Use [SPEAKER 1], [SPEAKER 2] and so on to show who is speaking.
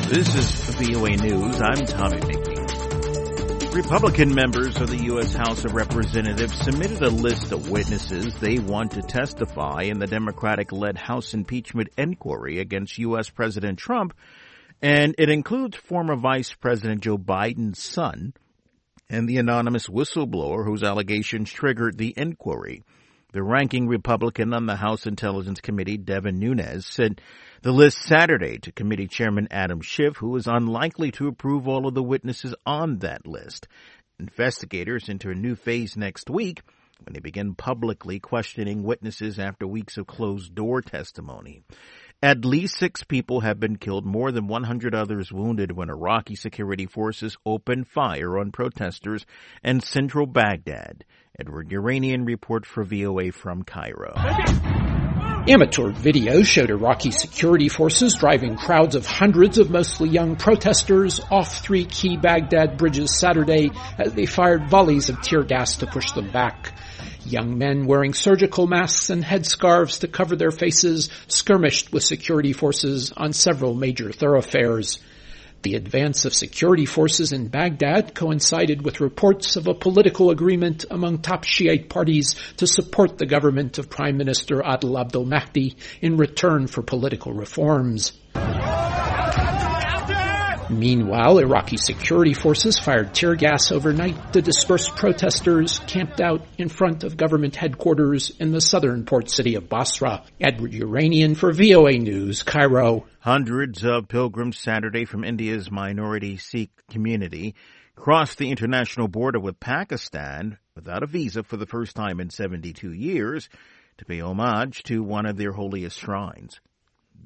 [SPEAKER 1] This is VOA News. I'm Tommy Mickey. Republican members of the U.S. House of Representatives submitted a list of witnesses they want to testify in the Democratic-led House impeachment inquiry against U.S. President Trump, and it includes former Vice President Joe Biden's son and the anonymous whistleblower whose allegations triggered the inquiry. The ranking Republican on the House Intelligence Committee, Devin Nunes, sent the list Saturday to Committee Chairman Adam Schiff, who is unlikely to approve all of the witnesses on that list. Investigators enter a new phase next week when they begin publicly questioning witnesses after weeks of closed-door testimony. At least 6 people have been killed, more than 100 others wounded when Iraqi security forces opened fire on protesters in central Baghdad. Edward Uranian report for VOA from Cairo.
[SPEAKER 2] Amateur video showed Iraqi security forces driving crowds of hundreds of mostly young protesters off 3 key Baghdad bridges Saturday as they fired volleys of tear gas to push them back. Young men wearing surgical masks and headscarves to cover their faces skirmished with security forces on several major thoroughfares. The advance of security forces in Baghdad coincided with reports of a political agreement among top Shiite parties to support the government of Prime Minister Adel Abdel Mahdi in return for political reforms. Meanwhile, Iraqi security forces fired tear gas overnight to disperse protesters camped out in front of government headquarters in the southern port city of Basra. Edward Uranian for VOA News, Cairo.
[SPEAKER 1] Hundreds of pilgrims Saturday from India's minority Sikh community crossed the international border with Pakistan without a visa for the first time in 72 years to pay homage to one of their holiest shrines.